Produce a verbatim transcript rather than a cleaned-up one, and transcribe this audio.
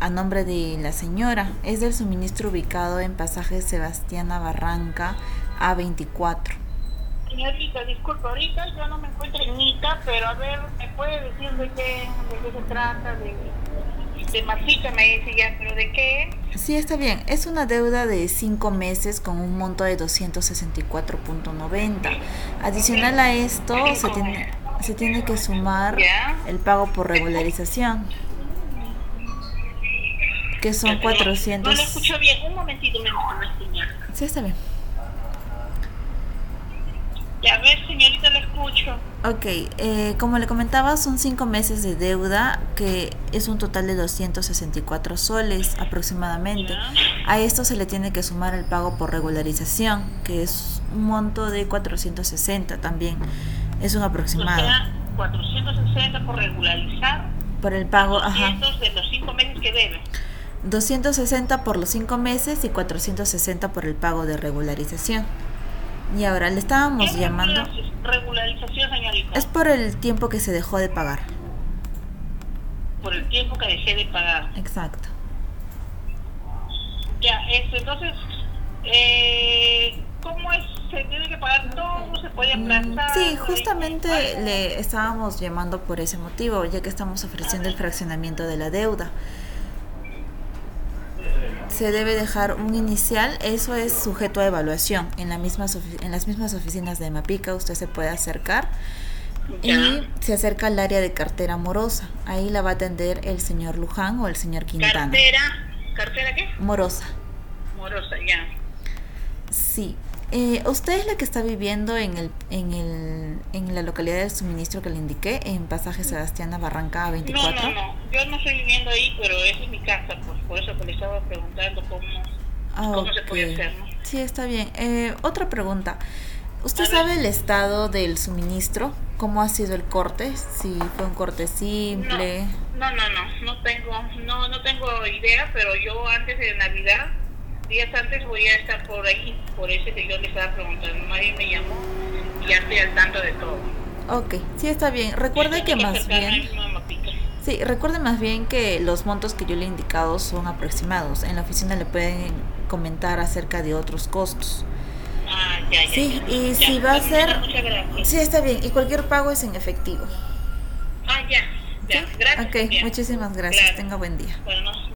a nombre de la señora. Es del suministro ubicado en pasaje Sebastiana Barranca A veinticuatro. Señorita, disculpa, ahorita yo no me encuentro en Ica, pero a ver, ¿me puede decir de qué, de qué se trata? De, de masita me dice ya, pero ¿de qué? Sí, está bien. Es una deuda de cinco meses con un monto de doscientos sesenta y cuatro punto noventa. Adicional a esto, se Cinco tiene, meses. se tiene que sumar ¿Ya? el pago por regularización, que son No, no lo cuatrocientos. escucho bien. Un momentito, me me señal. Sí, está bien. Ya, a ver, señorita, lo escucho. Ok, eh, como le comentaba, son cinco meses de deuda, que es un total de doscientos sesenta y cuatro soles aproximadamente. ¿Ya? A esto se le tiene que sumar el pago por regularización, que es un monto de cuatrocientos sesenta también. Es un O aproximado. sea, cuatrocientos sesenta por regularizar Por el y pago, ajá. doscientos de los cinco meses que debe. doscientos sesenta por los cinco meses y cuatrocientos sesenta por el pago de regularización. Y ahora le estábamos ¿Qué llamando. regularización, señorita? Es por el tiempo que se dejó de pagar. Por el tiempo que dejé de pagar. Exacto. Ya, eso, entonces, eh, ¿cómo es? ¿Se tiene que pagar todo? ¿Se puede aplazar? Sí, justamente le estábamos llamando por ese motivo, ya que estamos ofreciendo el fraccionamiento de la deuda. Se debe dejar un inicial, eso es sujeto a evaluación. En, la misma, en las mismas oficinas de Mapica usted se puede acercar y Ya. se acerca al área de cartera morosa. Ahí la va a atender el señor Luján o el señor Quintana. ¿Cartera? ¿Cartera qué? Morosa. Morosa, ya. Sí. Eh, ¿Usted es la que está viviendo en el, en el en la localidad del suministro que le indiqué, en pasaje Sebastiana Barranca veinticuatro? No, no, no. Yo no estoy viviendo ahí, pero esa es mi casa, pues por eso que le estaba preguntando cómo, Ah, cómo ok. se puede hacer, ¿no? Sí, está bien. Eh, otra pregunta. ¿Usted A sabe ver. el estado del suministro? ¿Cómo ha sido el corte? Si fue un corte simple. No, no, no, no, no tengo, no, no tengo idea, pero yo antes de Navidad, días antes voy a estar por ahí, por eso que yo le estaba preguntando, nadie me llamó y ya estoy al tanto de todo. Ok, sí está bien. Recuerde que más bien... Sí, recuerde más bien que los montos que yo le he indicado son aproximados. En la oficina le pueden comentar acerca de otros costos. Ah, ya, ya. Sí, ya. y Ya, si va a ser... muchas gracias. Sí, está bien. Y cualquier pago es en efectivo. Ah, ya, ya. ¿Sí? Gracias. Ok, ya. muchísimas gracias. Claro. Tenga buen día. Bueno, no